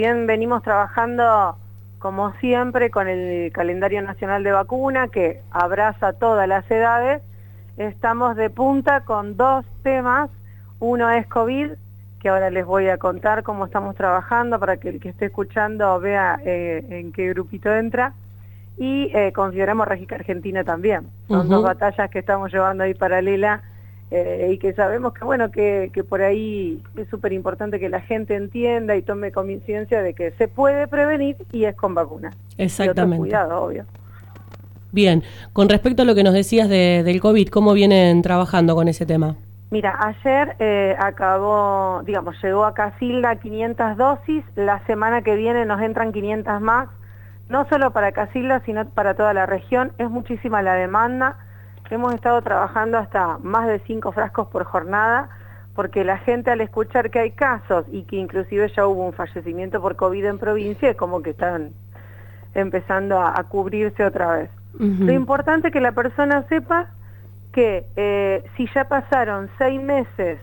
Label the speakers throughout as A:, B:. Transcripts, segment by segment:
A: Bien, venimos trabajando como siempre con el calendario nacional de vacuna que abraza todas las edades. Estamos de punta con dos temas. Uno es COVID, que ahora les voy a contar cómo estamos trabajando para que el que esté escuchando vea en qué grupito entra. Y consideramos Régica Argentina también. Son dos batallas que estamos llevando ahí paralela y que sabemos que bueno que por ahí es súper importante que la gente entienda y tome conciencia de que se puede prevenir y es con vacunas.
B: Exactamente.
A: Y otro cuidado, obvio.
B: Bien, con respecto a lo que nos decías del COVID, ¿cómo vienen trabajando con ese tema?
A: Mira, ayer llegó a Casilda 500 dosis, la semana que viene nos entran 500 más, no solo para Casilda, sino para toda la región. Es muchísima la demanda. Hemos estado trabajando hasta más de 5 frascos por jornada, porque la gente al escuchar que hay casos y que inclusive ya hubo un fallecimiento por COVID en provincia, es como que están empezando a cubrirse otra vez. Lo importante es que la persona sepa que si ya pasaron 6 meses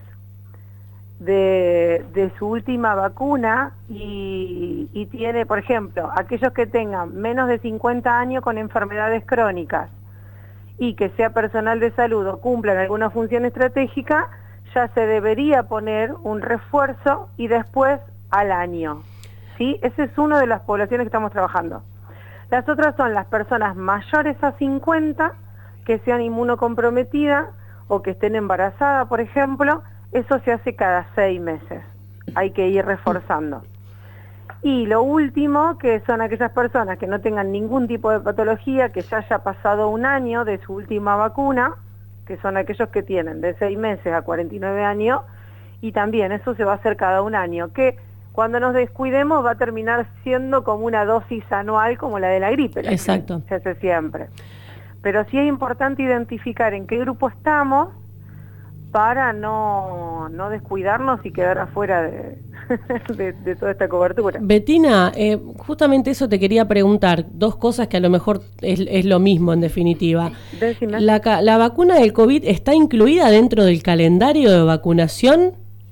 A: de su última vacuna y tiene, por ejemplo, aquellos que tengan menos de 50 años con enfermedades crónicas, y que sea personal de salud o cumplan alguna función estratégica, ya se debería poner un refuerzo y después al año. ¿Sí? Esa es una de las poblaciones que estamos trabajando. Las otras son las personas mayores a 50, que sean inmunocomprometidas o que estén embarazadas, por ejemplo. Eso se hace cada 6 meses. Hay que ir reforzando. Y lo último, que son aquellas personas que no tengan ningún tipo de patología, que ya haya pasado un año de su última vacuna, que son aquellos que tienen de 6 meses a 49 años, y también eso se va a hacer cada un año, que cuando nos descuidemos va a terminar siendo como una dosis anual como la de la gripe.
B: Exacto.
A: Se hace siempre. Pero sí es importante identificar en qué grupo estamos para no descuidarnos y quedar afuera de toda esta cobertura.
B: Betina, justamente eso te quería preguntar, dos cosas que a lo mejor es lo mismo en definitiva.
A: Decime.
B: ¿La vacuna del COVID está incluida dentro del calendario de vacunación?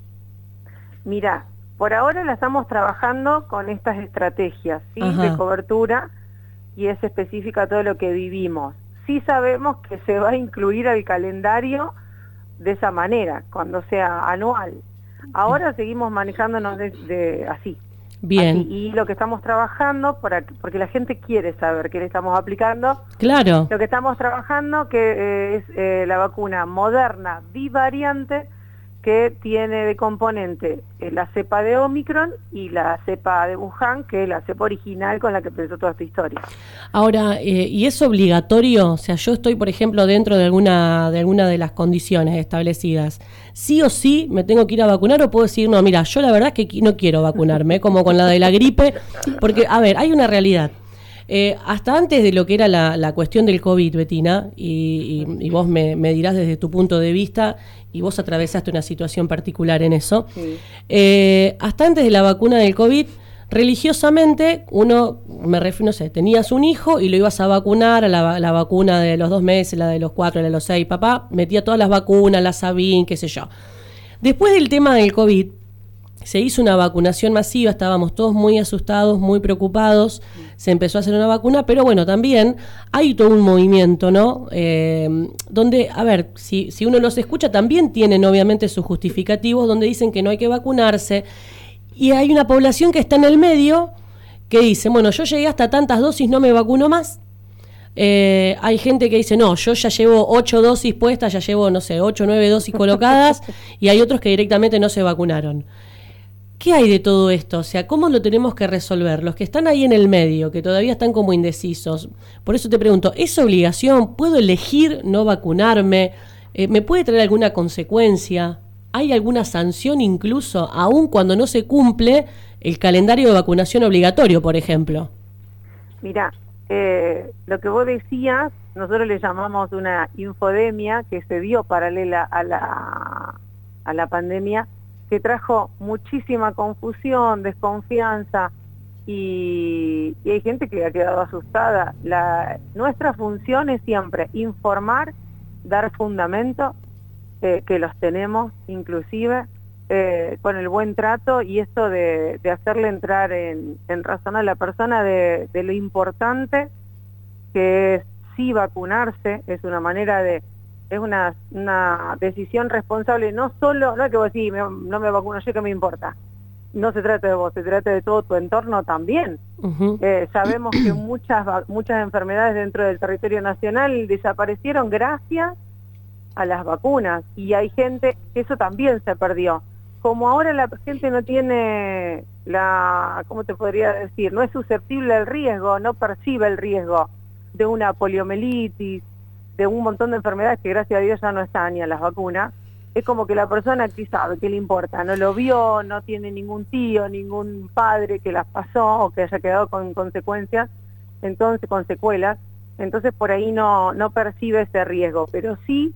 A: Mira, por ahora la estamos trabajando con estas estrategias, ¿sí? De cobertura, y es específica a todo lo que vivimos. Sí sabemos que se va a incluir al calendario de esa manera, cuando sea anual. Ahora seguimos manejándonos así.
B: Bien.
A: Así. Y lo que estamos trabajando, porque la gente quiere saber qué le estamos aplicando.
B: Claro.
A: Lo que estamos trabajando que es la vacuna Moderna bivariante, que tiene de componente la cepa de Omicron y la cepa de Wuhan, que es la cepa original con la que empezó toda esta historia.
B: Ahora, ¿y es obligatorio? O sea, yo estoy, por ejemplo, dentro de alguna de las condiciones establecidas. ¿Sí o sí me tengo que ir a vacunar o puedo decir, no, mira, yo la verdad es que no quiero vacunarme, como con la de la gripe? Porque, a ver, hay una realidad. Hasta antes de lo que era la cuestión del COVID, Betina, y vos me dirás desde tu punto de vista, y vos atravesaste una situación particular en eso, sí. Hasta antes de la vacuna del COVID, religiosamente uno, no sé, tenías un hijo y lo ibas a vacunar a la vacuna de los 2 meses, la de los 4, la de los 6, papá metía todas las vacunas, la Sabin, qué sé yo. Después del tema del COVID, se hizo una vacunación masiva, estábamos todos muy asustados, muy preocupados, se empezó a hacer una vacuna, pero bueno, también hay todo un movimiento, ¿no? Donde, a ver, si uno los escucha, también tienen obviamente sus justificativos, donde dicen que no hay que vacunarse, y hay una población que está en el medio, que dice, bueno, yo llegué hasta tantas dosis, no me vacuno más. Hay gente que dice, no, yo ya llevo 8 dosis puestas, ya llevo, no sé, 8 o 9 dosis colocadas, y hay otros que directamente no se vacunaron. ¿Qué hay de todo esto? O sea, ¿cómo lo tenemos que resolver? Los que están ahí en el medio, que todavía están como indecisos. Por eso te pregunto, ¿es obligación? ¿Puedo elegir no vacunarme? ¿Me puede traer alguna consecuencia? ¿Hay alguna sanción incluso, aun cuando no se cumple el calendario de vacunación obligatorio, por ejemplo?
A: Mirá, lo que vos decías, nosotros le llamamos una infodemia que se dio paralela a la pandemia, que trajo muchísima confusión, desconfianza, y hay gente que ha quedado asustada. Nuestra función es siempre informar, dar fundamento, que los tenemos inclusive, con el buen trato y esto de hacerle entrar en razón a la persona de lo importante que es sí vacunarse, es una manera de, es una decisión responsable, no solo, no es que vos decís, no me vacuno yo, que me importa. No se trata de vos, se trata de todo tu entorno también. Sabemos que muchas enfermedades dentro del territorio nacional desaparecieron gracias a las vacunas, y hay gente que eso también se perdió. Como ahora la gente no tiene ¿cómo te podría decir? No es susceptible al riesgo, no percibe el riesgo de una poliomielitis, de un montón de enfermedades que gracias a Dios ya no están ni a las vacunas. Es como que la persona que sabe, que le importa, no lo vio, no tiene ningún tío, ningún padre que las pasó o que haya quedado con consecuencias, entonces con secuelas, entonces por ahí no percibe ese riesgo, pero sí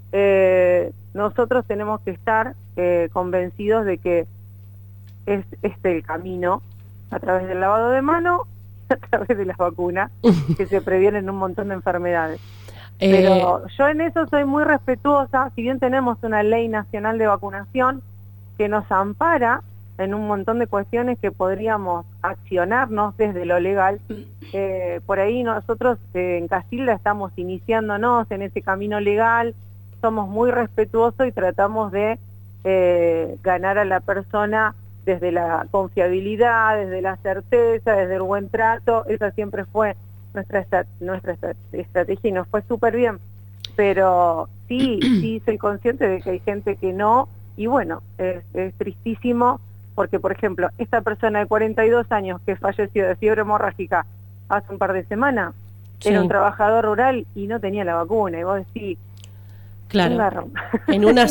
A: nosotros tenemos que estar convencidos de que es este el camino, a través del lavado de manos, a través de las vacunas, que se previenen un montón de enfermedades. Pero yo en eso soy muy respetuosa, si bien tenemos una ley nacional de vacunación que nos ampara en un montón de cuestiones que podríamos accionarnos desde lo legal, por ahí nosotros en Castilda estamos iniciándonos en ese camino legal, somos muy respetuosos y tratamos de ganar a la persona desde la confiabilidad, desde la certeza, desde el buen trato. Esa siempre fue nuestra estrategia y nos fue súper bien, pero sí soy consciente de que hay gente que no, y bueno, es tristísimo, porque por ejemplo, esta persona de 42 años que falleció de fiebre hemorrágica hace un par de semanas, era un trabajador rural y no tenía la vacuna, y vos decís,
B: claro, en una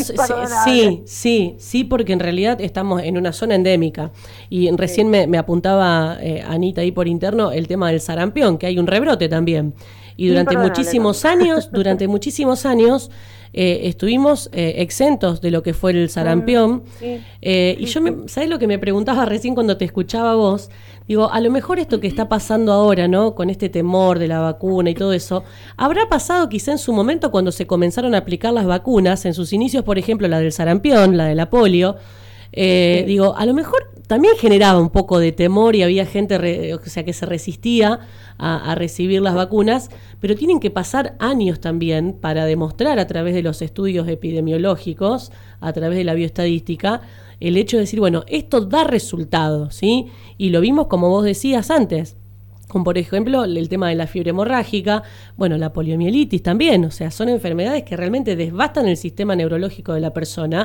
B: sí, porque en realidad estamos en una zona endémica y recién me apuntaba Anita ahí por interno el tema del sarampión, que hay un rebrote también. Y durante muchísimos años estuvimos exentos de lo que fue el sarampión. Y yo, ¿sabés lo que me preguntaba recién cuando te escuchaba vos? Digo, a lo mejor esto que está pasando ahora, ¿no? Con este temor de la vacuna y todo eso, habrá pasado quizá en su momento cuando se comenzaron a aplicar las vacunas, en sus inicios, por ejemplo, la del sarampión, la de la polio. Digo, a lo mejor también generaba un poco de temor y había gente que se resistía a recibir las vacunas, pero tienen que pasar años también para demostrar a través de los estudios epidemiológicos, a través de la bioestadística, el hecho de decir, bueno, esto da resultado, ¿sí? Y lo vimos como vos decías antes, como por ejemplo el tema de la fiebre hemorrágica, bueno, la poliomielitis también, o sea, son enfermedades que realmente desbastan el sistema neurológico de la persona.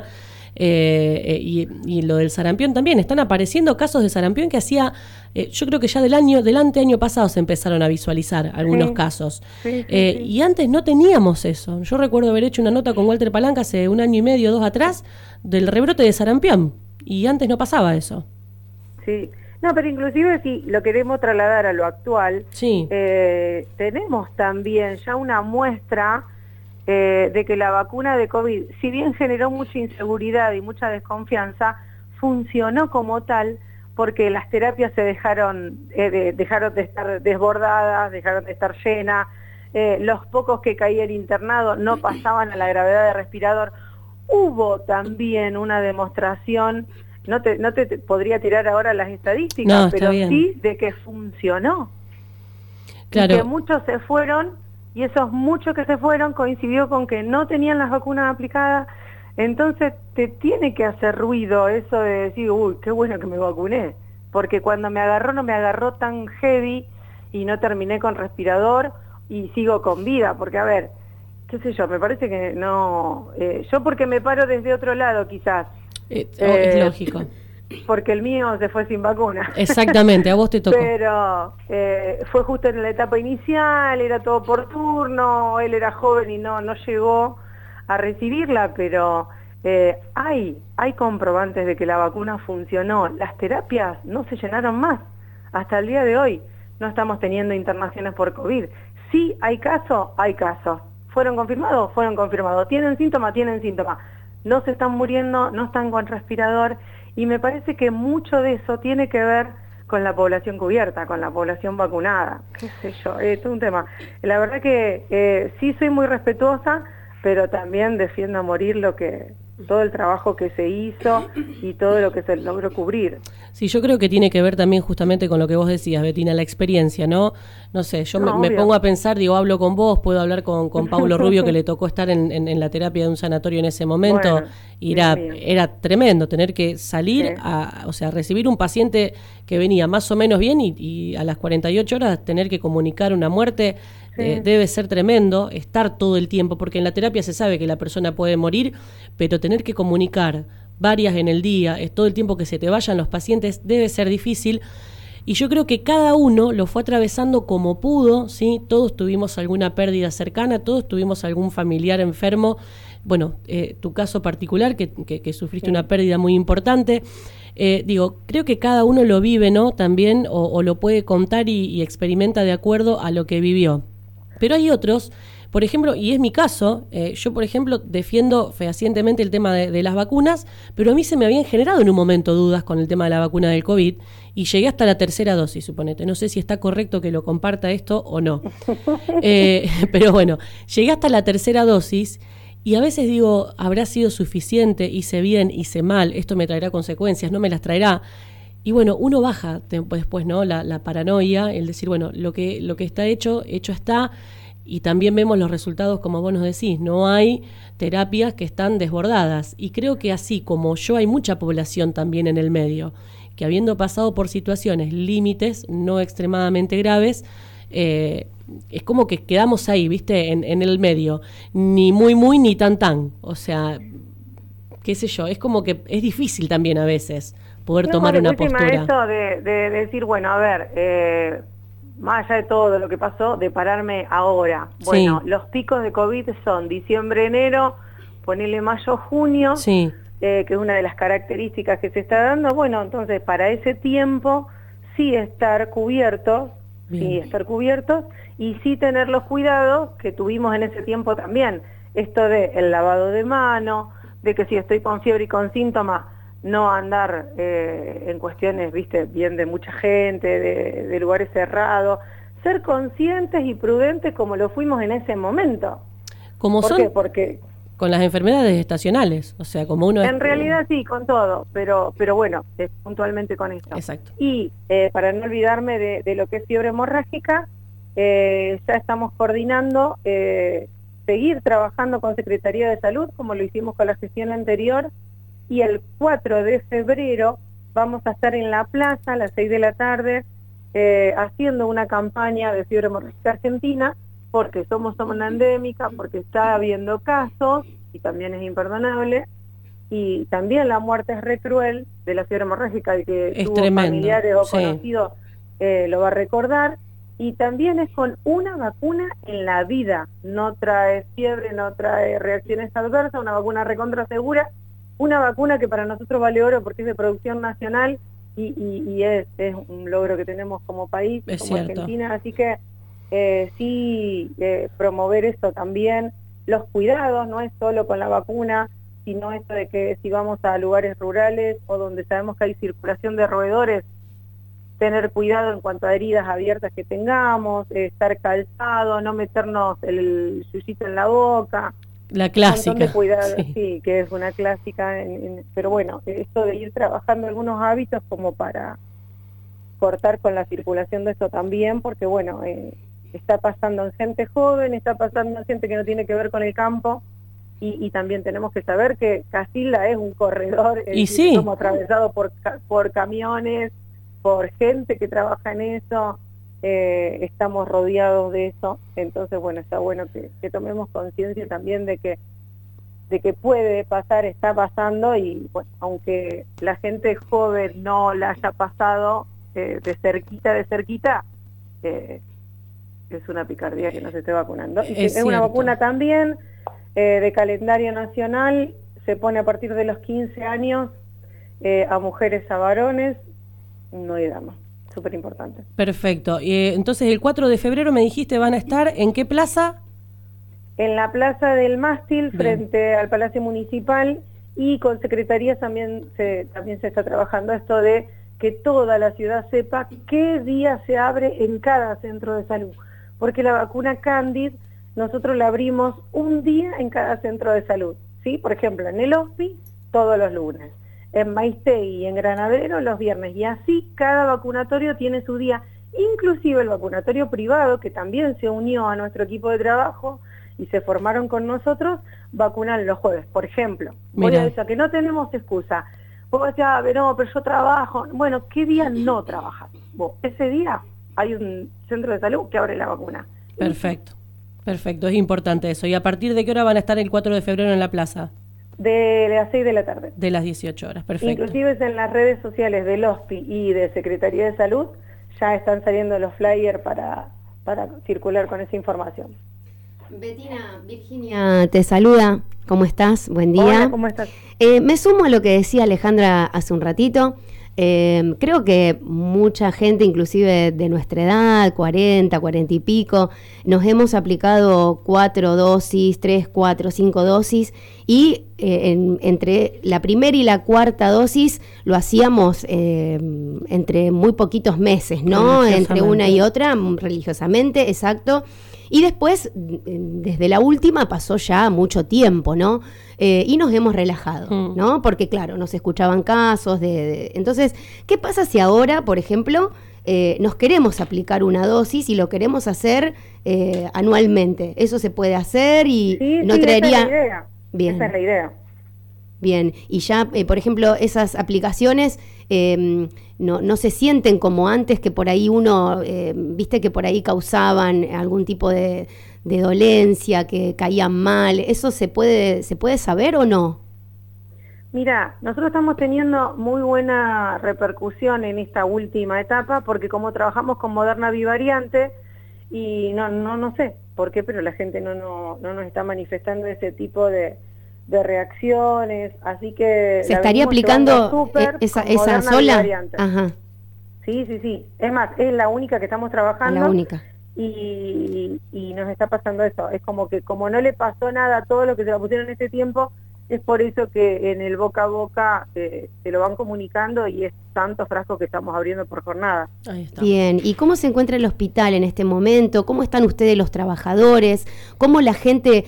B: Y lo del sarampión también, están apareciendo casos de sarampión que yo creo que ya del año pasado se empezaron a visualizar algunos casos. Y antes no teníamos eso. Yo recuerdo haber hecho una nota con Walter Palanca hace 1 año y medio, 2 atrás, del rebrote de sarampión, y antes no pasaba eso.
A: Sí, no, pero inclusive si lo queremos trasladar a lo actual, tenemos también ya una muestra de que la vacuna de COVID, si bien generó mucha inseguridad y mucha desconfianza, funcionó como tal porque las terapias se dejaron de estar desbordadas, dejaron de estar llenas, los pocos que caían internados no pasaban a la gravedad de respirador. Hubo también una demostración, no te podría tirar ahora las estadísticas, pero sí de que funcionó. Claro. Y que muchos se fueron, y esos muchos que se fueron coincidió con que no tenían las vacunas aplicadas. Entonces te tiene que hacer ruido eso de decir, uy, qué bueno que me vacuné, porque cuando me agarró no me agarró tan heavy y no terminé con respirador y sigo con vida, porque a ver, qué sé yo, me parece que no, yo porque me paro desde otro lado quizás.
B: Es lógico.
A: Porque el mío se fue sin vacuna.
B: Exactamente, a vos te tocó.
A: Pero fue justo en la etapa inicial, era todo por turno, él era joven y no llegó a recibirla, pero hay comprobantes de que la vacuna funcionó. Las terapias no se llenaron más. Hasta el día de hoy no estamos teniendo internaciones por COVID. Sí hay casos, hay casos. ¿Fueron confirmados? Fueron confirmados. ¿Tienen síntomas? Tienen síntomas. No se están muriendo, no están con respirador. Y me parece que mucho de eso tiene que ver con la población cubierta, con la población vacunada, qué sé yo, es un tema. La verdad que sí soy muy respetuosa, pero también defiendo a morir lo que todo el trabajo que se hizo y todo lo que se logró cubrir.
B: Sí, yo creo que tiene que ver también justamente con lo que vos decías, Betina, la experiencia, ¿no? No sé, yo me pongo a pensar, digo, hablo con vos, puedo hablar con Paulo Rubio, que le tocó estar en la terapia de un sanatorio en ese momento,
A: Bueno,
B: y era tremendo tener que salir o sea, recibir un paciente que venía más o menos bien y a las 48 horas tener que comunicar una muerte. Debe ser tremendo estar todo el tiempo, porque en la terapia se sabe que la persona puede morir, pero tener que comunicar varias en el día, es todo el tiempo que se te vayan los pacientes, debe ser difícil. Y yo creo que cada uno lo fue atravesando como pudo, ¿sí? Todos tuvimos alguna pérdida cercana, todos tuvimos algún familiar enfermo. Bueno, tu caso particular, que sufriste una pérdida muy importante. Digo, creo que cada uno lo vive, ¿no? También, o lo puede contar y experimenta de acuerdo a lo que vivió. Pero hay otros, por ejemplo, y es mi caso, yo por ejemplo defiendo fehacientemente el tema de las vacunas, pero a mí se me habían generado en un momento dudas con el tema de la vacuna del COVID y llegué hasta la tercera dosis, suponete. No sé si está correcto que lo comparta esto o no. Pero bueno, llegué hasta la tercera dosis y a veces digo, ¿habrá sido suficiente? ¿Hice bien? ¿Hice mal? ¿Esto me traerá consecuencias? ¿No me las traerá? Y bueno, uno baja después, ¿no? La paranoia, el decir, bueno, lo que está hecho está, y también vemos los resultados, como vos nos decís, no hay terapias que están desbordadas. Y creo que así como yo, hay mucha población también en el medio, que habiendo pasado por situaciones límites, no extremadamente graves, es como que quedamos ahí, ¿viste? En el medio, ni muy, muy, ni tan, tan. O sea, qué sé yo, es como que es difícil también a veces poder tomar una postura.
A: Eso de decir, bueno, a ver, más allá de todo lo que pasó, de pararme ahora. Bueno, los picos de COVID son diciembre, enero, ponele mayo, junio, que es una de las características que se está dando. Bueno, entonces para ese tiempo sí estar cubiertos, y sí tener los cuidados que tuvimos en ese tiempo también. Esto de el lavado de mano, de que si estoy con fiebre y con síntomas, no andar en cuestiones, viste, bien de mucha gente, de lugares cerrados, ser conscientes y prudentes como lo fuimos en ese momento.
B: ¿Por qué? Porque con las enfermedades estacionales, o sea, como uno...
A: En realidad sí, con todo, pero bueno, puntualmente con esto.
B: Exacto.
A: Y para no olvidarme de lo que es fiebre hemorrágica, ya estamos coordinando seguir trabajando con Secretaría de Salud, como lo hicimos con la gestión anterior, y el 4 de febrero vamos a estar en la plaza a las 6 de la tarde haciendo una campaña de fiebre hemorrágica argentina, porque somos una endémica, porque está habiendo casos, y también es imperdonable, y también la muerte es re cruel de la fiebre hemorrágica, el que
B: es
A: tuvo
B: tremendo,
A: familiares o conocidos lo va a recordar, y también es con una vacuna en la vida, no trae fiebre, no trae reacciones adversas, una vacuna recontra segura, una vacuna que para nosotros vale oro porque es de producción nacional y es un logro que tenemos como país, como Argentina, así que promover esto también, los cuidados, no es solo con la vacuna, sino esto de que si vamos a lugares rurales o donde sabemos que hay circulación de roedores, tener cuidado en cuanto a heridas abiertas que tengamos, estar calzado, no meternos el yuyito en la boca.
B: La clásica.
A: Un montón de cuidado, sí, que es una clásica, pero bueno, esto de ir trabajando algunos hábitos como para cortar con la circulación de esto también, porque bueno, está pasando en gente joven, está pasando en gente que no tiene que ver con el campo, y también tenemos que saber que Casilda es un corredor, somos atravesados por camiones, por gente que trabaja en eso, estamos rodeados de eso, entonces bueno, está bueno que tomemos conciencia también de que puede pasar, está pasando, y bueno, aunque la gente joven no la haya pasado de cerquita, es una picardía que no se esté vacunando. Es una vacuna también de calendario nacional, se pone a partir de los 15 años a mujeres, a varones, no hay damas. Súper importante.
B: Perfecto. Entonces el 4 de febrero me dijiste van a estar ¿en qué plaza?
A: En la Plaza del Mástil, frente al Palacio Municipal, y con secretarías también se está trabajando esto de que toda la ciudad sepa qué día se abre en cada centro de salud, porque la vacuna Candid nosotros la abrimos un día en cada centro de salud. ¿sí? Por ejemplo, en el HOSPI, todos los lunes. En Maistegui y en Granadero, los viernes. Y así cada vacunatorio tiene su día. Inclusive el vacunatorio privado, que también se unió a nuestro equipo de trabajo y se formaron con nosotros, vacunan los jueves. Por ejemplo, voy a decir que no tenemos excusa. Vos decís, no, pero yo trabajo. Bueno, ¿qué día no trabajas? Vos, ese día hay un centro de salud que abre la vacuna.
B: Perfecto, perfecto, es importante eso. ¿Y a partir de qué hora van a estar el 4 de febrero en la plaza?
A: De las 6 de la tarde.
B: De las 18 horas, perfecto.
A: Inclusive en las redes sociales del HOSPI y de Secretaría de Salud ya están saliendo los flyers para circular con esa información.
C: Betina, Virginia te saluda. ¿Cómo estás? Buen día.
A: Hola, ¿cómo estás?
C: Me sumo a lo que decía Alejandra hace un ratito. Creo que mucha gente, inclusive de nuestra edad, 40 y pico, nos hemos aplicado 4 dosis, 3, 4, 5 dosis y entre la primera y la cuarta dosis lo hacíamos entre muy poquitos meses, ¿no? Entre una y otra, religiosamente, exacto. Y después, desde la última, pasó ya mucho tiempo, ¿no? Y nos hemos relajado, ¿no? Porque, claro, nos escuchaban casos Entonces, ¿qué pasa si ahora, por ejemplo, nos queremos aplicar una dosis y lo queremos hacer anualmente? ¿Eso se puede hacer y no traería...?
A: Esa es la idea.
C: Bien.
A: Esa es la idea.
C: Bien, y ya, por ejemplo, esas aplicaciones no se sienten como antes, que por ahí uno, viste que por ahí causaban algún tipo de dolencia, que caían mal. ¿Eso se puede saber o no?
A: Mira, nosotros estamos teniendo muy buena repercusión en esta última etapa, porque como trabajamos con Moderna bivariante, y no sé por qué, pero la gente no nos está manifestando ese tipo de reacciones, así que
C: se estaría aplicando esa sola. Ajá.
A: Sí, es más, es la única que estamos trabajando.
C: La única.
A: Y nos está pasando eso, es como que como no le pasó nada a todo lo que se lo pusieron en este tiempo, es por eso que en el boca a boca se lo van comunicando y es tantos frascos que estamos abriendo por jornada.
C: Ahí está. Bien, ¿y cómo se encuentra el hospital en este momento? ¿Cómo están ustedes los trabajadores? ¿Cómo la gente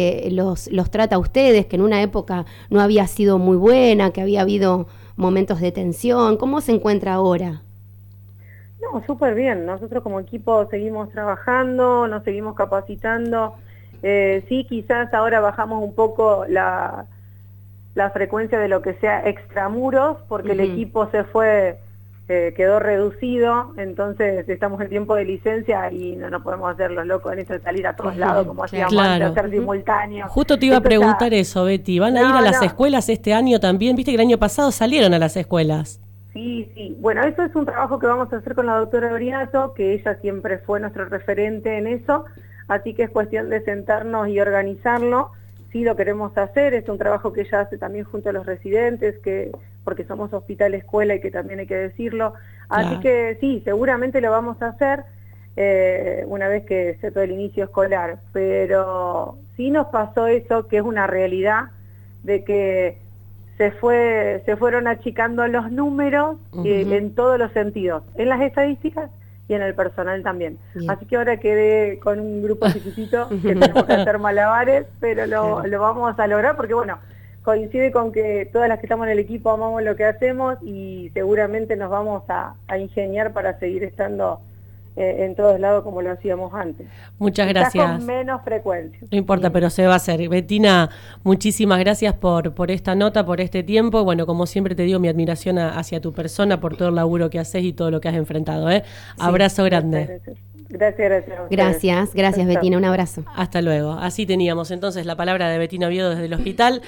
C: los trata a ustedes, que en una época no había sido muy buena, que había habido momentos de tensión? ¿Cómo se encuentra ahora?
A: No, súper bien. Nosotros como equipo seguimos trabajando, nos seguimos capacitando. Sí, quizás ahora bajamos un poco la frecuencia de lo que sea extramuros, porque el equipo se fue, quedó reducido, entonces estamos en tiempo de licencia y no podemos hacer los locos en eso de salir a todos lados como hacíamos antes, hacer simultáneos.
B: Justo te iba a preguntar eso, Betty. ¿Van a ir a las escuelas este año también? Viste que el año pasado salieron a las escuelas.
A: Sí. Bueno, eso es un trabajo que vamos a hacer con la doctora Briato, que ella siempre fue nuestro referente en eso, así que es cuestión de sentarnos y organizarlo. Sí lo queremos hacer, es un trabajo que ella hace también junto a los residentes, porque somos hospital escuela y que también hay que decirlo. Así que sí, seguramente lo vamos a hacer una vez que sea todo el inicio escolar. Pero sí nos pasó eso, que es una realidad, de que se fueron achicando los números en todos los sentidos, en las estadísticas y en el personal también. Bien. Así que ahora quedé con un grupo chiquitito que tenemos que hacer malabares, pero lo vamos a lograr porque, bueno, coincide con que todas las que estamos en el equipo amamos lo que hacemos y seguramente nos vamos a ingeniar para seguir estando en todos lados como lo hacíamos antes.
B: Muchas gracias.
A: Con menos frecuencia.
B: No importa, pero se va a hacer. Betina, muchísimas gracias por esta nota, por este tiempo. Bueno, como siempre te digo, mi admiración hacia tu persona por todo el laburo que haces y todo lo que has enfrentado. Sí. Abrazo grande.
C: Gracias, Betina, un abrazo.
B: Hasta luego. Así teníamos entonces la palabra de Betina Oviedo desde el hospital.